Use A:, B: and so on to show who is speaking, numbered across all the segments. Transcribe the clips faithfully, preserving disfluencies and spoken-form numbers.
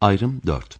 A: Ayrım dört.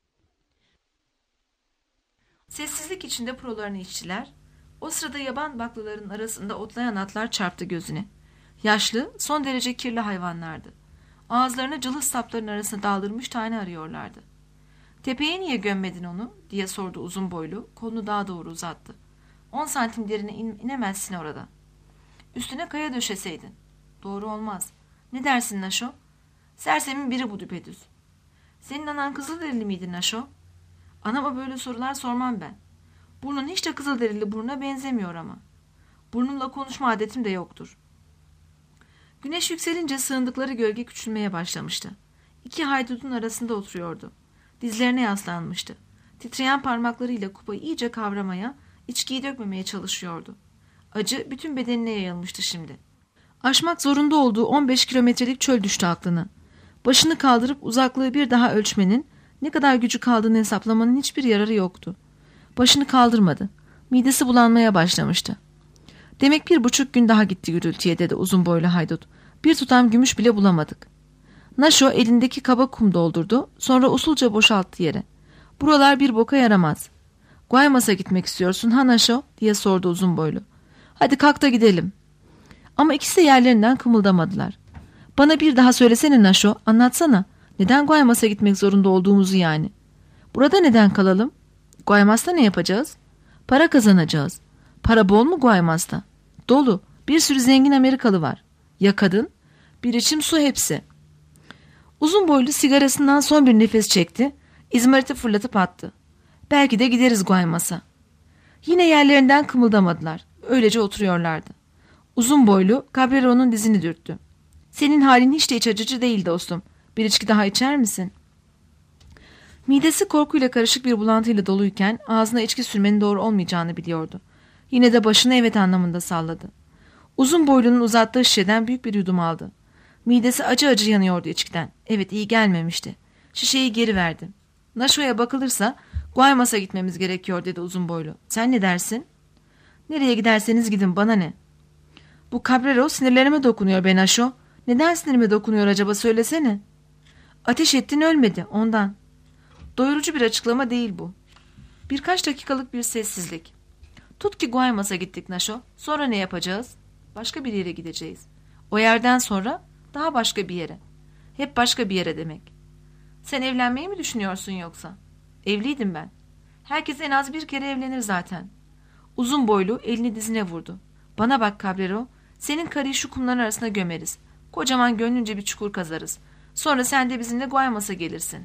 B: Sessizlik içinde prolarını içtiler. O sırada yaban baklaların arasında otlayan atlar çarptı gözüne. Yaşlı, son derece kirli hayvanlardı. Ağızlarını cılız sapların arasına daldırmış tane arıyorlardı. "Tepeye niye gömmedin onu?" diye sordu uzun boylu, kolunu daha doğru uzattı. On santim derine in inemezsin orada. "Üstüne kaya döşeseydin." "Doğru olmaz. Ne dersin Naşo?" "Sersemin biri bu düpedüz." "Senin anan Kızılderili miydi Naşo?" "Anama böyle sorular sormam ben. Burnun hiç de Kızılderili burnuna benzemiyor ama. Burnumla konuşma adetim de yoktur." Güneş yükselince sığındıkları gölge küçülmeye başlamıştı. İki haydutun arasında oturuyordu. Dizlerine yaslanmıştı. Titreyen parmaklarıyla kupayı iyice kavramaya, içkiyi dökmemeye çalışıyordu. Acı bütün bedenine yayılmıştı şimdi. Aşmak zorunda olduğu on beş kilometrelik çöl düştü aklına. Başını kaldırıp uzaklığı bir daha ölçmenin, ne kadar gücü kaldığını hesaplamanın hiçbir yararı yoktu. Başını kaldırmadı. Midesi bulanmaya başlamıştı. "Demek bir buçuk gün daha gitti gürültüye," dedi uzun boylu haydut. "Bir tutam gümüş bile bulamadık." Naşo elindeki kaba kum doldurdu. Sonra usulca boşalttı yere. "Buralar bir boka yaramaz." "Guaymas'a gitmek istiyorsun ha Naşo?" diye sordu uzun boylu. "Hadi kalk da gidelim." Ama ikisi de yerlerinden kımıldamadılar. "Bana bir daha söylesene Naşo, anlatsana. Neden Guaymas'a gitmek zorunda olduğumuzu yani. Burada neden kalalım? Guaymas'ta ne yapacağız?" "Para kazanacağız." "Para bol mu Guaymas'ta?" "Dolu. Bir sürü zengin Amerikalı var." "Ya kadın?" "Bir içim su hepsi." Uzun boylu sigarasından son bir nefes çekti. İzmariti fırlatıp attı. "Belki de gideriz Guaymas'a." Yine yerlerinden kımıldamadılar. Öylece oturuyorlardı. Uzun boylu Cabrero'nun dizini dürttü. "Senin halin hiç de iç acıcı değil dostum. Bir içki daha içer misin?" Midesi korkuyla karışık bir bulantıyla doluyken ağzına içki sürmenin doğru olmayacağını biliyordu. Yine de başını evet anlamında salladı. Uzun boylunun uzattığı şişeden büyük bir yudum aldı. Midesi acı acı yanıyordu içkiden. Evet, iyi gelmemişti. Şişeyi geri verdi. "Naşo'ya bakılırsa Guaymas'a gitmemiz gerekiyor," dedi uzun boylu. "Sen ne dersin?" "Nereye giderseniz gidin, bana ne?" "Bu Cabrero sinirlerime dokunuyor be Naşo. Neden sinirime dokunuyor acaba, söylesene." "Ateş ettin, ölmedi, ondan." Doyurucu bir açıklama değil bu. Birkaç dakikalık bir sessizlik. "Tut ki Guaymas'a gittik Naşo. Sonra ne yapacağız?" "Başka bir yere gideceğiz." "O yerden sonra daha başka bir yere." "Hep başka bir yere demek." "Sen evlenmeyi mi düşünüyorsun yoksa?" "Evliydim ben." "Herkes en az bir kere evlenir zaten." Uzun boylu elini dizine vurdu. "Bana bak Cabrero, senin karıyı şu kumların arasına gömeriz. Kocaman gönlünce bir çukur kazarız. Sonra sen de bizimle Guaymas'a gelirsin."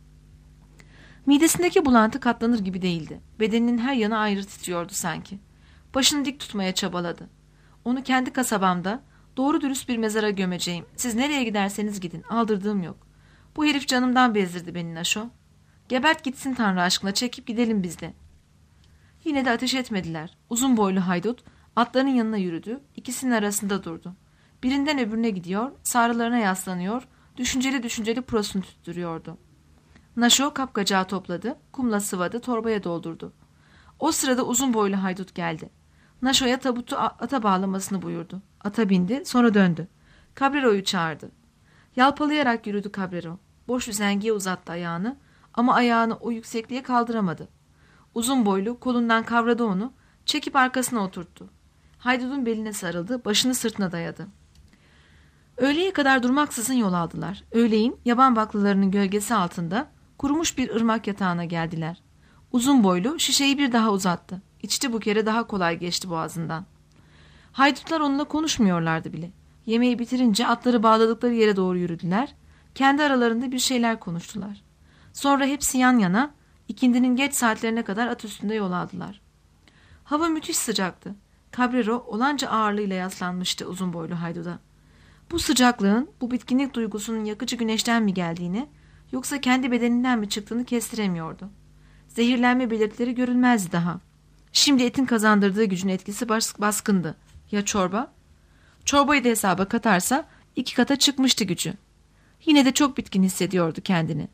B: Midesindeki bulantı katlanır gibi değildi. Bedeninin her yanı ayrı titriyordu sanki. Başını dik tutmaya çabaladı. "Onu kendi kasabamda doğru dürüst bir mezara gömeceğim. Siz nereye giderseniz gidin, aldırdığım yok. Bu herif canımdan bezdirdi beni Naşo. Gebert gitsin Tanrı aşkına, çekip gidelim biz de." Yine de ateş etmediler. Uzun boylu haydut atların yanına yürüdü. İkisinin arasında durdu. Birinden öbürüne gidiyor, sağrılarına yaslanıyor, düşünceli düşünceli prosunu tüttürüyordu. Naşo kapkacağı topladı, kumla sıvadı, torbaya doldurdu. O sırada uzun boylu haydut geldi. Naşo'ya tabutu ata bağlamasını buyurdu. Ata bindi, sonra döndü. Cabrero'yu çağırdı. Yalpalayarak yürüdü Cabrero. Boş üzengiye uzattı ayağını ama ayağını o yüksekliğe kaldıramadı. Uzun boylu kolundan kavradı onu, çekip arkasına oturttu. Haydutun beline sarıldı, başını sırtına dayadı. Öğleye kadar durmaksızın yol aldılar. Öğleyin yaban baklalarının gölgesi altında kurumuş bir ırmak yatağına geldiler. Uzun boylu şişeyi bir daha uzattı. İçti, bu kere daha kolay geçti boğazından. Haydutlar onunla konuşmuyorlardı bile. Yemeği bitirince atları bağladıkları yere doğru yürüdüler. Kendi aralarında bir şeyler konuştular. Sonra hepsi yan yana ikindinin geç saatlerine kadar at üstünde yol aldılar. Hava müthiş sıcaktı. Cabrero olanca ağırlığıyla yaslanmıştı uzun boylu hayduda. Bu sıcaklığın, bu bitkinlik duygusunun yakıcı güneşten mi geldiğini, yoksa kendi bedeninden mi çıktığını kestiremiyordu. Zehirlenme belirtileri görülmezdi daha. Şimdi etin kazandırdığı gücün etkisi baskındı. Ya çorba? Çorbayı da hesaba katarsa iki kata çıkmıştı gücü. Yine de çok bitkin hissediyordu kendini.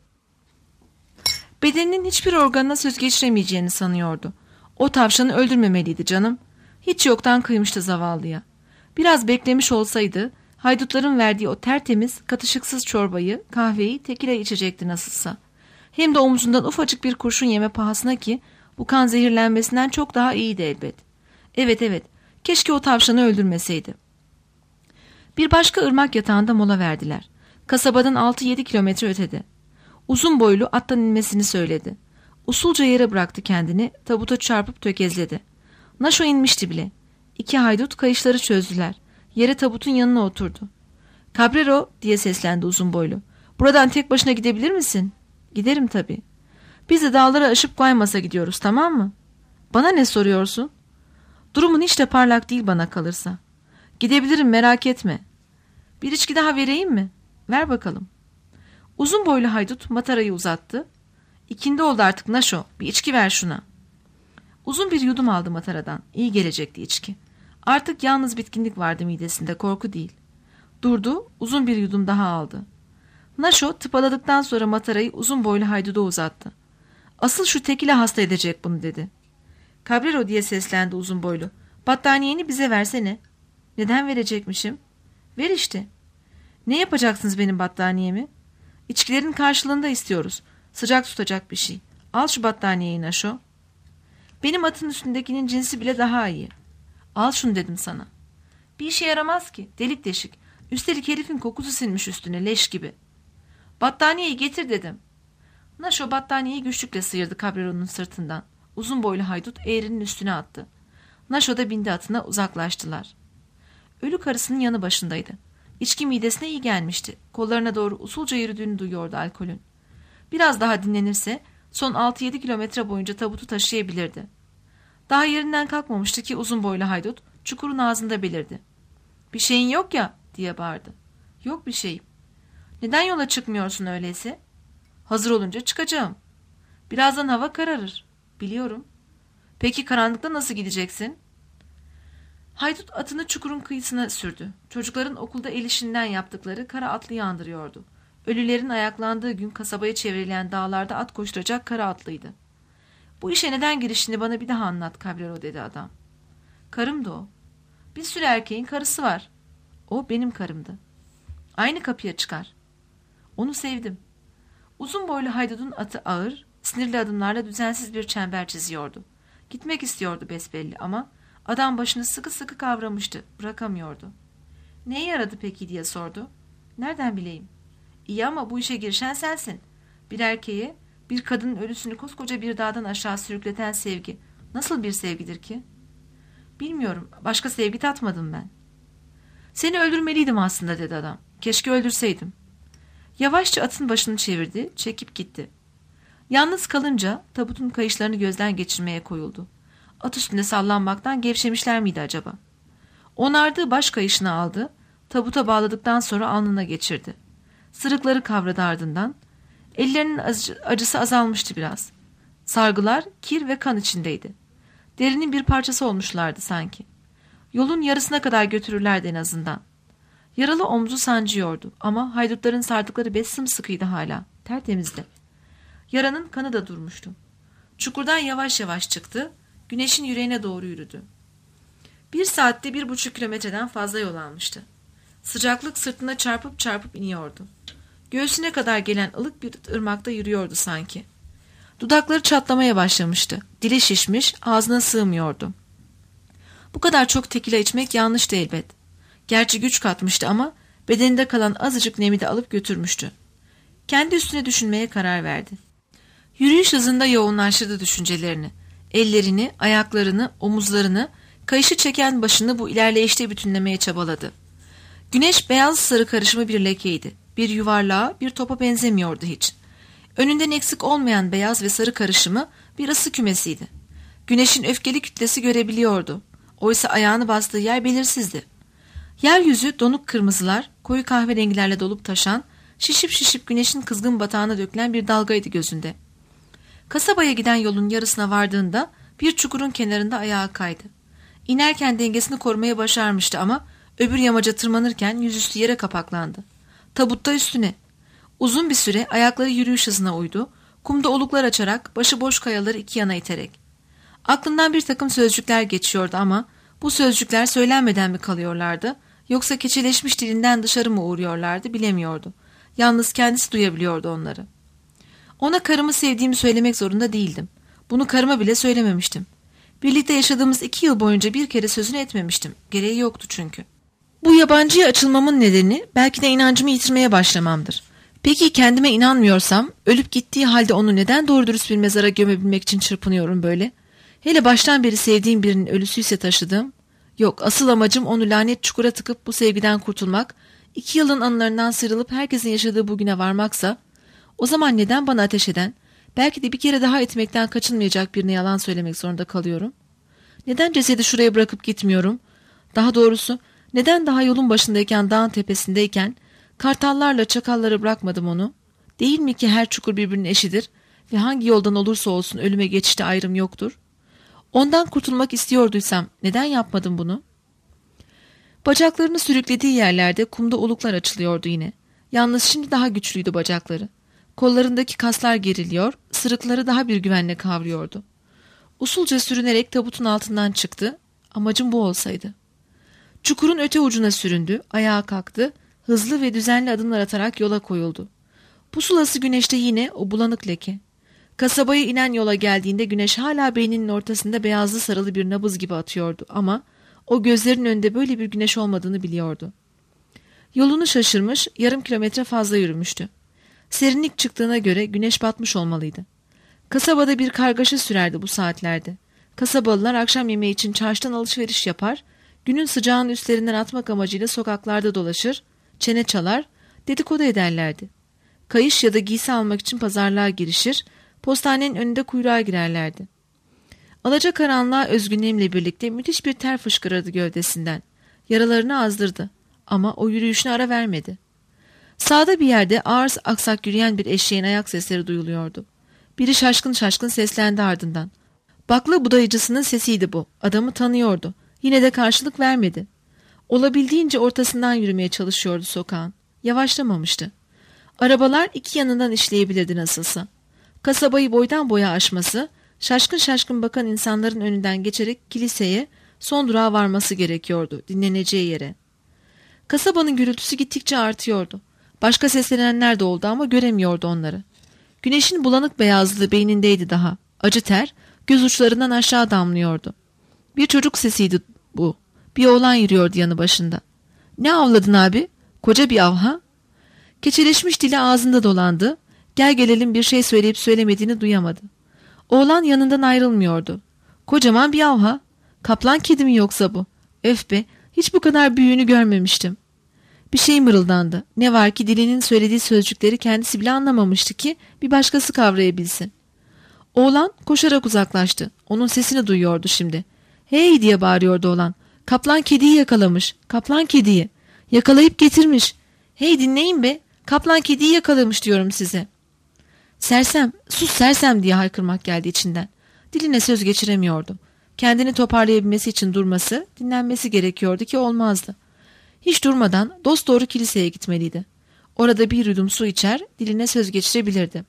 B: Bedeninin hiçbir organına söz geçiremeyeceğini sanıyordu. O tavşanı öldürmemeliydi canım. Hiç yoktan kıymıştı zavallıya. Biraz beklemiş olsaydı haydutların verdiği o tertemiz, katışıksız çorbayı, kahveyi tekile içecekti nasılsa. Hem de omzundan ufacık bir kurşun yeme pahasına ki bu kan zehirlenmesinden çok daha iyiydi elbet. Evet evet, keşke o tavşanı öldürmeseydi. Bir başka ırmak yatağında mola verdiler. Kasabadan altı yedi kilometre ötede. Uzun boylu attan inmesini söyledi. Usulca yere bıraktı kendini, tabuta çarpıp tökezledi. Naşo inmişti bile. İki haydut kayışları çözdüler. Yere tabutun yanına oturdu. "Cabrero," diye seslendi uzun boylu. "Buradan tek başına gidebilir misin?" "Giderim tabii." "Biz de dağları aşıp Guaymas'a gidiyoruz, tamam mı?" "Bana ne soruyorsun?" "Durumun hiç de parlak değil bana kalırsa." "Gidebilirim, merak etme." "Bir içki daha vereyim mi?" "Ver bakalım." Uzun boylu haydut matarayı uzattı. "İkindi oldu artık Naşo, bir içki ver şuna." Uzun bir yudum aldı mataradan. İyi gelecekti içki. Artık yalnız bitkinlik vardı midesinde, korku değil. Durdu, uzun bir yudum daha aldı. Naşo tıpaladıktan sonra matarayı uzun boylu hayduda uzattı. "Asıl şu tekile hasta edecek bunu," dedi. "Cabrero," diye seslendi uzun boylu. "Battaniyeni bize versene." "Neden verecekmişim?" "Ver işte." "Ne yapacaksınız benim battaniyemi?" "İçkilerin karşılığında istiyoruz. Sıcak tutacak bir şey. Al şu battaniyeyi Naşo." "Benim atın üstündekinin cinsi bile daha iyi." "Al şunu dedim sana." "Bir işe yaramaz ki. Delik deşik. Üstelik herifin kokusu sinmiş üstüne leş gibi." "Battaniyeyi getir dedim." Naşo battaniyeyi güçlükle sıyırdı Cabrero'nun sırtından. Uzun boylu haydut eğrinin üstüne attı. Naşo da bindi atına, uzaklaştılar. Ölü karısının yanı başındaydı. İçki midesine iyi gelmişti. Kollarına doğru usulca yürüdüğünü duyuyordu alkolün. Biraz daha dinlenirse son altı yedi kilometre boyunca tabutu taşıyabilirdi. Daha yerinden kalkmamıştı ki uzun boylu haydut çukurun ağzında belirdi. "Bir şeyin yok ya," diye bağırdı. "Yok bir şeyim." "Neden yola çıkmıyorsun öyleyse?" "Hazır olunca çıkacağım." "Birazdan hava kararır." "Biliyorum." "Peki karanlıkta nasıl gideceksin?" Haydut atını çukurun kıyısına sürdü. Çocukların okulda el işinden yaptıkları kara atlıyı andırıyordu. Ölülerin ayaklandığı gün kasabaya çevrilen dağlarda at koşturacak kara atlıydı. "Bu işe neden giriştiğini bana bir daha anlat Cabrero," dedi adam. "Karımdı o." "Bir sürü erkeğin karısı var." "O benim karımdı." "Aynı kapıya çıkar." "Onu sevdim." Uzun boylu haydutun atı ağır, sinirli adımlarla düzensiz bir çember çiziyordu. Gitmek istiyordu besbelli ama adam başını sıkı sıkı kavramıştı, bırakamıyordu. "Neye yaradı peki?" diye sordu. "Nereden bileyim?" "İyi ama bu işe girişen sensin. Bir erkeğe, bir kadının ölüsünü koskoca bir dağdan aşağı sürükleten sevgi nasıl bir sevgidir ki?" "Bilmiyorum, başka sevgi tatmadım ben." "Seni öldürmeliydim aslında," dedi adam. "Keşke öldürseydim." Yavaşça atın başını çevirdi, çekip gitti. Yalnız kalınca tabutun kayışlarını gözden geçirmeye koyuldu. At üstünde sallanmaktan gevşemişler miydi acaba? Onardığı baş kayışını aldı, tabuta bağladıktan sonra alnına geçirdi. Sırıkları kavradı ardından. Ellerinin acı, acısı azalmıştı biraz. Sargılar kir ve kan içindeydi. Derinin bir parçası olmuşlardı sanki. Yolun yarısına kadar götürürlerdi en azından. Yaralı omzu sancıyordu ama haydutların sardıkları bez sımsıkıydı hala, tertemizdi. Yaranın kanı da durmuştu. Çukurdan yavaş yavaş çıktı, güneşin yüreğine doğru yürüdü. Bir saatte bir buçuk kilometreden fazla yol almıştı. Sıcaklık sırtına çarpıp çarpıp iniyordu. Göğsüne kadar gelen ılık bir ırmakta yürüyordu sanki. Dudakları çatlamaya başlamıştı. Dili şişmiş, ağzına sığmıyordu. Bu kadar çok tekila içmek yanlıştı elbet. Gerçi güç katmıştı ama bedeninde kalan azıcık nemi de alıp götürmüştü. Kendi üstüne düşünmeye karar verdi. Yürüyüş hızında yoğunlaştırdı düşüncelerini. Ellerini, ayaklarını, omuzlarını, kayışı çeken başını bu ilerleyişte bütünlemeye çabaladı. Güneş beyaz sarı karışımı bir lekeydi. Bir yuvarlığa, bir topa benzemiyordu hiç. Önünden eksik olmayan beyaz ve sarı karışımı bir ısı kümesiydi. Güneşin öfkeli kütlesi görebiliyordu. Oysa ayağını bastığı yer belirsizdi. Yeryüzü donuk kırmızılar, koyu kahverengilerle dolup taşan, şişip şişip güneşin kızgın batağına dökülen bir dalgaydı gözünde. Kasabaya giden yolun yarısına vardığında bir çukurun kenarında ayağı kaydı. İnerken dengesini korumaya başarmıştı ama öbür yamaca tırmanırken yüzüstü yere kapaklandı. Tabutta üstüne. Uzun bir süre ayakları yürüyüş hızına uydu, kumda oluklar açarak, başıboş kayaları iki yana iterek. Aklından bir takım sözcükler geçiyordu ama bu sözcükler söylenmeden mi kalıyorlardı, yoksa keçeleşmiş dilinden dışarı mı uğruyorlardı bilemiyordu. Yalnız kendisi duyabiliyordu onları. Ona karımı sevdiğimi söylemek zorunda değildim. Bunu karıma bile söylememiştim. Birlikte yaşadığımız iki yıl boyunca bir kere sözünü etmemiştim. Gereği yoktu çünkü. Bu yabancıya açılmamın nedeni belki de inancımı yitirmeye başlamamdır. Peki kendime inanmıyorsam, ölüp gittiği halde onu neden doğru dürüst bir mezara gömebilmek için çırpınıyorum böyle? Hele baştan beri sevdiğim birinin ölüsüyse taşıdığım, yok asıl amacım onu lanet çukura tıkıp bu sevgiden kurtulmak, iki yılın anılarından sıyrılıp herkesin yaşadığı bugüne varmaksa, o zaman neden bana ateş eden, belki de bir kere daha etmekten kaçınmayacak birine yalan söylemek zorunda kalıyorum? Neden cesedi şuraya bırakıp gitmiyorum? Daha doğrusu, neden daha yolun başındayken, dağın tepesindeyken, kartallarla çakalları bırakmadım onu? Değil mi ki her çukur birbirinin eşidir ve hangi yoldan olursa olsun ölüme geçişte ayrım yoktur? Ondan kurtulmak istiyorduysam neden yapmadım bunu? Bacaklarını sürüklediği yerlerde kumda oluklar açılıyordu yine. Yalnız şimdi daha güçlüydü bacakları. Kollarındaki kaslar geriliyor, sırıkları daha bir güvenle kavruyordu. Usulca sürünerek tabutun altından çıktı. Amacım bu olsaydı. Çukurun öte ucuna süründü, ayağa kalktı, hızlı ve düzenli adımlar atarak yola koyuldu. Pusulası güneşte yine o bulanık leke. Kasabaya inen yola geldiğinde güneş hala beyninin ortasında beyazlı sarılı bir nabız gibi atıyordu ama o gözlerin önünde böyle bir güneş olmadığını biliyordu. Yolunu şaşırmış, yarım kilometre fazla yürümüştü. Serinlik çıktığına göre güneş batmış olmalıydı. Kasabada bir kargaşa sürerdi bu saatlerde. Kasabalılar akşam yemeği için çarşıdan alışveriş yapar, günün sıcağını üstlerinden atmak amacıyla sokaklarda dolaşır, çene çalar, dedikodu ederlerdi. Kayış ya da giysi almak için pazarlığa girişir, postanenin önünde kuyruğa girerlerdi. Alacakaranlığa özgünlüğümle birlikte müthiş bir ter fışkırırdı gövdesinden. Yaralarını azdırdı ama o yürüyüşüne ara vermedi. Sağda bir yerde ağır aksak yürüyen bir eşeğin ayak sesleri duyuluyordu. Biri şaşkın şaşkın seslendi ardından. Bakla budayıcısının sesiydi bu. Adamı tanıyordu. Yine de karşılık vermedi. Olabildiğince ortasından yürümeye çalışıyordu sokağın. Yavaşlamamıştı. Arabalar iki yanından işleyebilirdi nasılsa. Kasabayı boydan boya aşması, şaşkın şaşkın bakan insanların önünden geçerek kiliseye, son durağa varması gerekiyordu, dinleneceği yere. Kasabanın gürültüsü gittikçe artıyordu. Başka seslenenler de oldu ama göremiyordu onları. Güneşin bulanık beyazlığı beynindeydi daha. Acı ter, göz uçlarından aşağı damlıyordu. Bir çocuk sesiydi bu. Bir oğlan yürüyordu yanı başında. "Ne avladın abi? Koca bir av ha?" Keçeleşmiş dili ağzında dolandı. Gel gelelim bir şey söyleyip söylemediğini duyamadı. Oğlan yanından ayrılmıyordu. "Kocaman bir av ha? Kaplan kedi mi yoksa bu? Öf be, hiç bu kadar büyüğünü görmemiştim." Bir şey mırıldandı. Ne var ki dilinin söylediği sözcükleri kendisi bile anlamamıştı ki bir başkası kavrayabilsin. Oğlan koşarak uzaklaştı. Onun sesini duyuyordu şimdi. "Hey!" diye bağırıyordu oğlan. "Kaplan kediyi yakalamış. Kaplan kediyi. Yakalayıp getirmiş. Hey dinleyin be. Kaplan kediyi yakalamış diyorum size." "Sersem, sus sersem!" diye haykırmak geldi içinden. Diline söz geçiremiyordu. Kendini toparlayabilmesi için durması, dinlenmesi gerekiyordu ki olmazdı. Hiç durmadan dosdoğru kiliseye gitmeliydi. Orada bir yudum su içer, diline söz geçirebilirdi.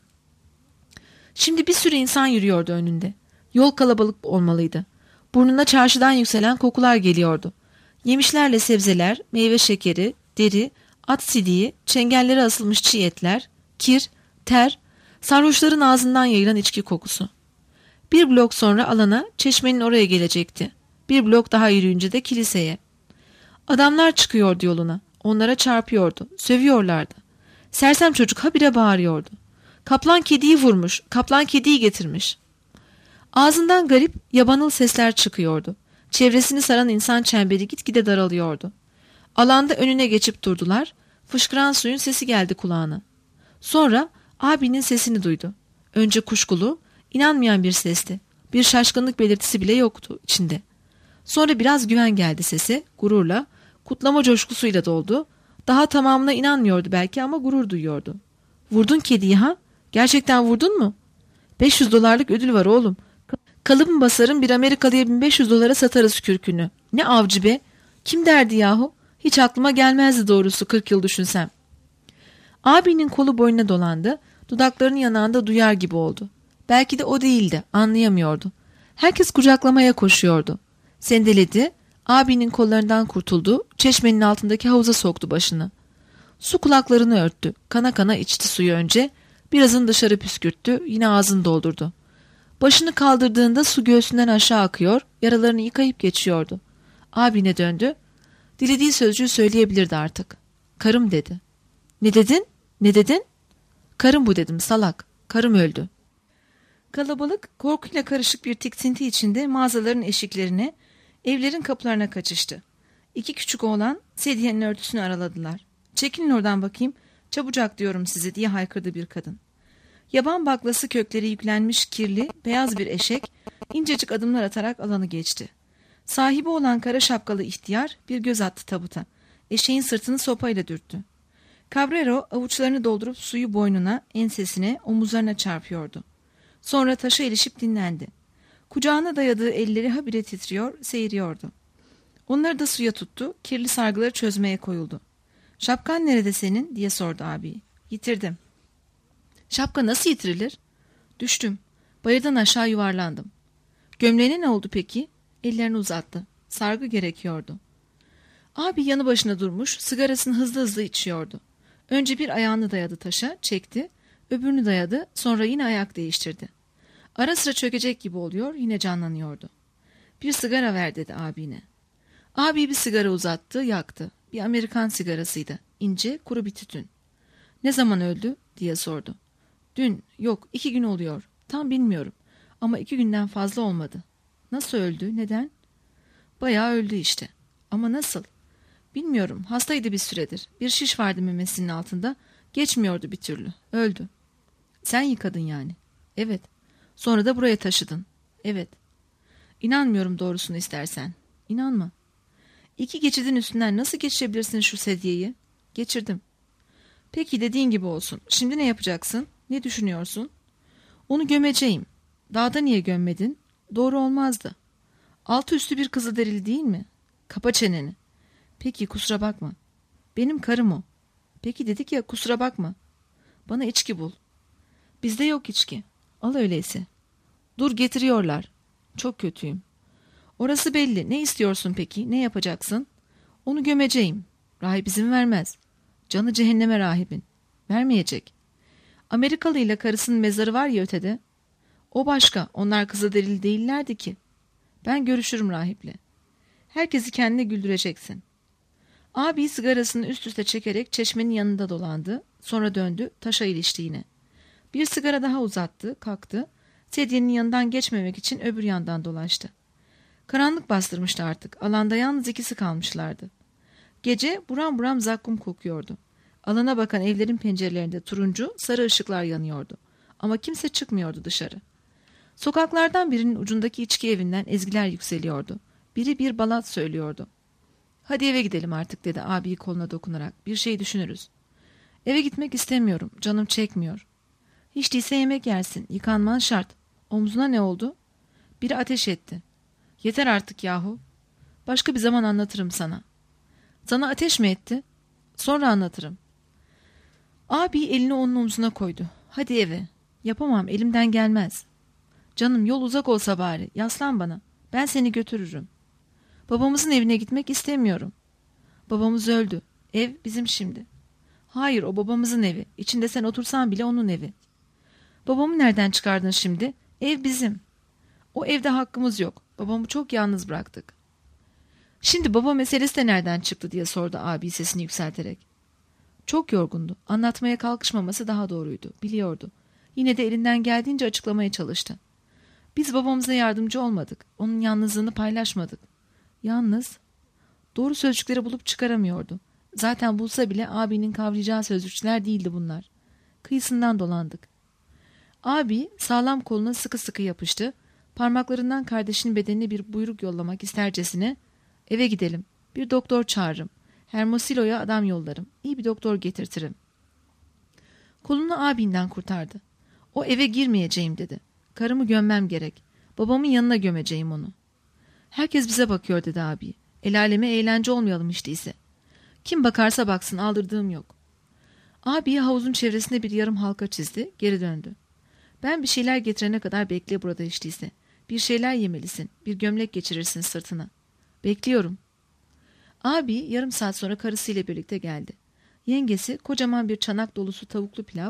B: Şimdi bir sürü insan yürüyordu önünde. Yol kalabalık olmalıydı. Burnuna çarşıdan yükselen kokular geliyordu. Yemişlerle sebzeler, meyve şekeri, deri, at sidiği, çengellere asılmış çiğ etler, kir, ter, sarhoşların ağzından yayılan içki kokusu. Bir blok sonra alana, çeşmenin oraya gelecekti. Bir blok daha yürüyünce de kiliseye. Adamlar çıkıyordu yoluna. Onlara çarpıyordu. Sövüyorlardı. Sersem çocuk habire bağırıyordu. "Kaplan kediyi vurmuş. Kaplan kediyi getirmiş." Ağzından garip, yabanıl sesler çıkıyordu. Çevresini saran insan çemberi gitgide daralıyordu. Alanda önüne geçip durdular. Fışkıran suyun sesi geldi kulağına. Sonra abinin sesini duydu. Önce kuşkulu, inanmayan bir sesti. Bir şaşkınlık belirtisi bile yoktu içinde. Sonra biraz güven geldi sesi, gururla, kutlama coşkusuyla doldu. Daha tamamına inanmıyordu belki ama gurur duyuyordu. "Vurdun kediyi ha? Gerçekten vurdun mu? beş yüz dolarlık ödül var oğlum. Kalıbın basarım bir Amerikalıya bin beş yüz dolara satarız kürkünü. Ne avcı be? Kim derdi yahu? Hiç aklıma gelmezdi doğrusu kırk yıl düşünsem." Abinin kolu boynuna dolandı, dudaklarının yanağında duyar gibi oldu. Belki de o değildi, anlayamıyordu. Herkes kucaklamaya koşuyordu. Sendeledi, abinin kollarından kurtuldu, çeşmenin altındaki havuza soktu başını. Su kulaklarını örttü, kana kana içti suyu önce, Birazını dışarı püskürttü, yine ağzını doldurdu. Başını kaldırdığında su göğsünden aşağı akıyor, yaralarını yıkayıp geçiyordu. Abine döndü. Dilediği sözcüğü söyleyebilirdi artık. Karım dedi. Ne dedin? Ne dedin? Karım bu dedim, salak. Karım öldü. Kalabalık korkuyla karışık bir tiksinti içinde mağazaların eşiklerine, evlerin kapılarına kaçıştı. İki küçük oğlan sedyenin örtüsünü araladılar. Çekilin oradan bakayım, çabucak diyorum size diye haykırdı bir kadın. Yaban baklası kökleri yüklenmiş kirli, beyaz bir eşek incecik adımlar atarak alanı geçti. Sahibi olan kara şapkalı ihtiyar bir göz attı tabuta. Eşeğin sırtını sopayla dürttü. Cabrero avuçlarını doldurup suyu boynuna, ensesine, omuzlarına çarpıyordu. Sonra taşa ilişip dinlendi. Kucağına dayadığı elleri habire titriyor, seyiriyordu. Onları da suya tuttu, kirli sargıları çözmeye koyuldu. Şapkan nerede senin diye sordu abi. Yitirdim. Şapka nasıl yitirilir? Düştüm. Bayırdan aşağı yuvarlandım. Gömleğine ne oldu peki? Ellerini uzattı. Sargı gerekiyordu. Abi yanı başına durmuş, sigarasını hızlı hızlı içiyordu. Önce bir ayağını dayadı taşa, çekti, öbürünü dayadı, sonra yine ayak değiştirdi. Ara sıra çökecek gibi oluyor, yine canlanıyordu. Bir sigara ver dedi abine. Abi bir sigara uzattı, yaktı. Bir Amerikan sigarasıydı, ince, kuru bir tütün. Ne zaman öldü diye sordu. Dün, yok iki gün oluyor, tam bilmiyorum ama iki günden fazla olmadı. Nasıl öldü, neden? Bayağı öldü işte. Ama nasıl? Bilmiyorum, hastaydı bir süredir. Bir şiş vardı memesinin altında. Geçmiyordu bir türlü. Öldü. Sen yıkadın yani. Evet. Sonra da buraya taşıdın. Evet. İnanmıyorum doğrusunu istersen. İnanma. İki geçidin üstünden nasıl geçirebilirsin şu sedyeyi? Geçirdim. Peki dediğin gibi olsun. Şimdi ne yapacaksın? Ne düşünüyorsun? Onu gömeceğim. Dağda niye gömmedin? Doğru olmazdı. Altı üstü bir Kızılderili değil mi? Kapa çeneni. Peki kusura bakma. Benim karım o. Peki dedik ya kusura bakma. Bana içki bul. Bizde yok içki. Al öyleyse. Dur getiriyorlar. Çok kötüyüm. Orası belli. Ne istiyorsun peki? Ne yapacaksın? Onu gömeceğim. Rahip izin vermez. Canı cehenneme rahibin. Vermeyecek. Amerikalı ile karısının mezarı var ya ötede. O başka. Onlar Kızılderili değillerdi ki. Ben görüşürüm rahiple. Herkesi kendine güldüreceksin. Abi sigarasını üst üste çekerek çeşmenin yanında dolandı. Sonra döndü, taşa ilişti yine. Bir sigara daha uzattı, kalktı. Sedyenin yanından geçmemek için öbür yandan dolaştı. Karanlık bastırmıştı artık. Alanda yalnız ikisi kalmışlardı. Gece buram buram zakkum kokuyordu. Alana bakan evlerin pencerelerinde turuncu, sarı ışıklar yanıyordu. Ama kimse çıkmıyordu dışarı. Sokaklardan birinin ucundaki içki evinden ezgiler yükseliyordu. Biri bir balat söylüyordu. Hadi eve gidelim artık dedi abi koluna dokunarak. Bir şey düşünürüz. Eve gitmek istemiyorum. Canım çekmiyor. Hiç değilse yemek yersin. Yıkanman şart. Omzuna ne oldu? Biri ateş etti. Yeter artık yahu. Başka bir zaman anlatırım sana. Sana ateş mi etti? Sonra anlatırım. Abi elini onun omzuna koydu. Hadi eve. Yapamam, elimden gelmez. Canım yol uzak olsa bari. Yaslan bana. Ben seni götürürüm. Babamızın evine gitmek istemiyorum. Babamız öldü. Ev bizim şimdi. Hayır, o babamızın evi. İçinde sen otursan bile onun evi. Babamı nereden çıkardın şimdi? Ev bizim. O evde hakkımız yok. Babamı çok yalnız bıraktık. Şimdi baba meselesi de nereden çıktı diye sordu abi sesini yükselterek. Çok yorgundu. Anlatmaya kalkışmaması daha doğruydu. Biliyordu. Yine de elinden geldiğince açıklamaya çalıştı. Biz babamıza yardımcı olmadık. Onun yalnızlığını paylaşmadık. Yalnız? Doğru sözcükleri bulup çıkaramıyordu. Zaten bulsa bile abinin kavrayacağı sözcükler değildi bunlar. Kıyısından dolandık. Abi sağlam koluna sıkı sıkı yapıştı. Parmaklarından kardeşinin bedenine bir buyruk yollamak istercesine eve gidelim. Bir doktor çağırırım. Hermosilo'ya adam yollarım. İyi bir doktor getirtirim. Kolunu abinden kurtardı. O eve girmeyeceğim dedi. Karımı gömmem gerek. Babamın yanına gömeceğim onu. Herkes bize bakıyor dedi abi. El aleme eğlence olmayalım işte ise. Kim bakarsa baksın aldırdığım yok. Abi havuzun çevresinde bir yarım halka çizdi. Geri döndü. Ben bir şeyler getirene kadar bekle burada işte ise. Bir şeyler yemelisin. Bir gömlek geçirirsin sırtına. Bekliyorum. Abi yarım saat sonra karısıyla birlikte geldi. Yengesi kocaman bir çanak dolusu tavuklu pilav,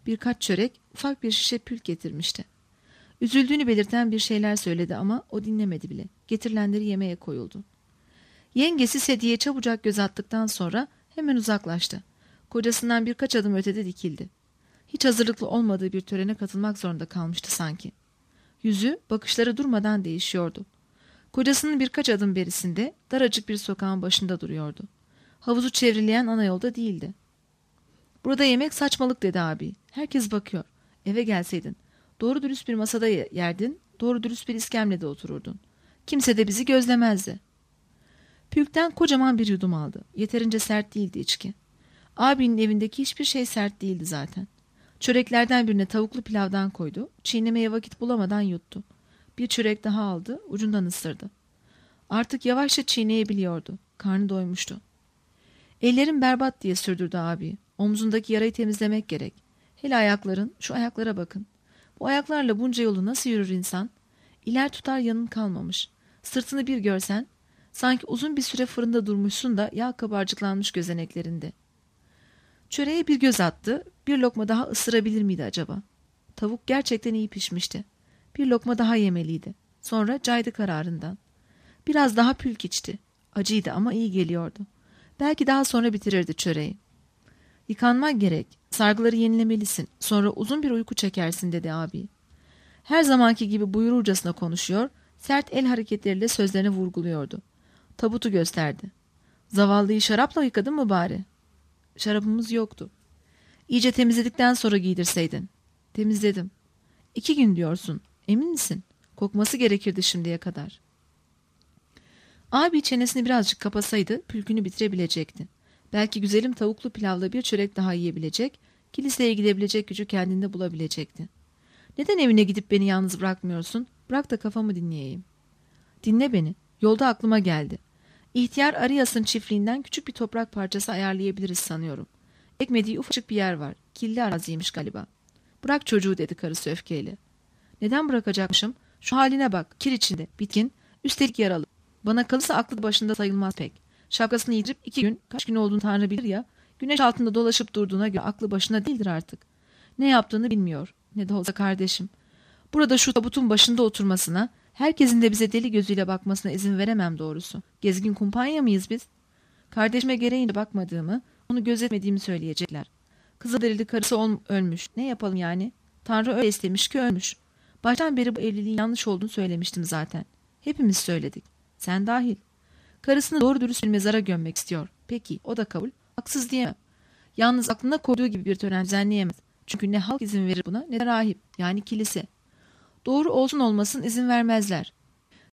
B: birkaç çörek, ufak bir şişe pül getirmişti. Üzüldüğünü belirten bir şeyler söyledi ama o dinlemedi bile. Getirilenleri yemeye koyuldu. Yengesi Sediye'ye çabucak göz attıktan sonra hemen uzaklaştı. Kocasından birkaç adım ötede dikildi. Hiç hazırlıklı olmadığı bir törene katılmak zorunda kalmıştı sanki. Yüzü, bakışları durmadan değişiyordu. Kocasının birkaç adım berisinde, daracık bir sokağın başında duruyordu. Havuzu çevrileyen ana yolda değildi. "Burada yemek saçmalık," dedi abi. "Herkes bakıyor. Eve gelseydin. Doğru dürüst bir masada yerdin, doğru dürüst bir iskemlede otururdun. Kimse de bizi gözlemezdi." Pülkten kocaman bir yudum aldı. Yeterince sert değildi içki. Abinin evindeki hiçbir şey sert değildi zaten. Çöreklerden birine tavuklu pilavdan koydu. Çiğnemeye vakit bulamadan yuttu. Bir çörek daha aldı, ucundan ısırdı. Artık yavaşça çiğneyebiliyordu. Karnı doymuştu. "Ellerim berbat," diye sürdürdü abi. "Omzundaki yarayı temizlemek gerek. Hele ayakların, şu ayaklara bakın. Bu ayaklarla bunca yolu nasıl yürür insan? İler tutar yanın kalmamış. Sırtını bir görsen, sanki uzun bir süre fırında durmuşsun da yağ kabarcıklanmış gözeneklerinde." Çöreğe bir göz attı. Bir lokma daha ısırabilir miydi acaba? Tavuk gerçekten iyi pişmişti. Bir lokma daha yemeliydi. Sonra caydı kararından. Biraz daha pülk içti. Acıydı ama iyi geliyordu. Belki daha sonra bitirirdi çöreği. "Yıkanmak gerek. Sargıları yenilemelisin. Sonra uzun bir uyku çekersin," dedi abi. Her zamanki gibi buyururcasına konuşuyor, sert el hareketleriyle sözlerine vurguluyordu. Tabutu gösterdi. "Zavallıyı şarapla yıkadın mı bari?" "Şarabımız yoktu." "İyice temizledikten sonra giydirseydin." "Temizledim." "İki gün diyorsun. Emin misin? Kokması gerekirdi şimdiye kadar." Abi çenesini birazcık kapasaydı pülkünü bitirebilecekti. Belki güzelim tavuklu pilavla bir çörek daha yiyebilecek, kiliseye gidebilecek gücü kendinde bulabilecekti. "Neden evine gidip beni yalnız bırakmıyorsun? Bırak da kafamı dinleyeyim." "Dinle beni. Yolda aklıma geldi. İhtiyar Arias'ın çiftliğinden küçük bir toprak parçası ayarlayabiliriz sanıyorum. Ekmediği ufacık bir yer var. Killi araziymiş galiba." "Bırak çocuğu," dedi karısı öfkeyle. "Neden bırakacakmışım? Şu haline bak. Kir içinde, bitkin, üstelik yaralı. Bana kalırsa aklı başında sayılmaz pek. Şapkasını yedirip iki gün, kaç gün olduğunu Tanrı bilir ya, güneş altında dolaşıp durduğuna göre aklı başına değildir artık. Ne yaptığını bilmiyor. Ne de olsa kardeşim. Burada şu tabutun başında oturmasına, herkesin de bize deli gözüyle bakmasına izin veremem doğrusu. Gezgin kumpanya mıyız biz? Kardeşime gereğince bakmadığımı, onu gözetmediğimi söyleyecekler. Kızılderili karısı ol- ölmüş. Ne yapalım yani? Tanrı öyle istemiş ki ölmüş. Baştan beri bu evliliğin yanlış olduğunu söylemiştim zaten. Hepimiz söyledik. Sen dahil. Karısını doğru dürüst bir mezara gömmek istiyor. Peki, o da kabul. Haksız diyemem. Yalnız aklına koyduğu gibi bir tören düzenleyemez. Çünkü ne halk izin verir buna ne de rahip, yani kilise. Doğru olsun olmasın izin vermezler.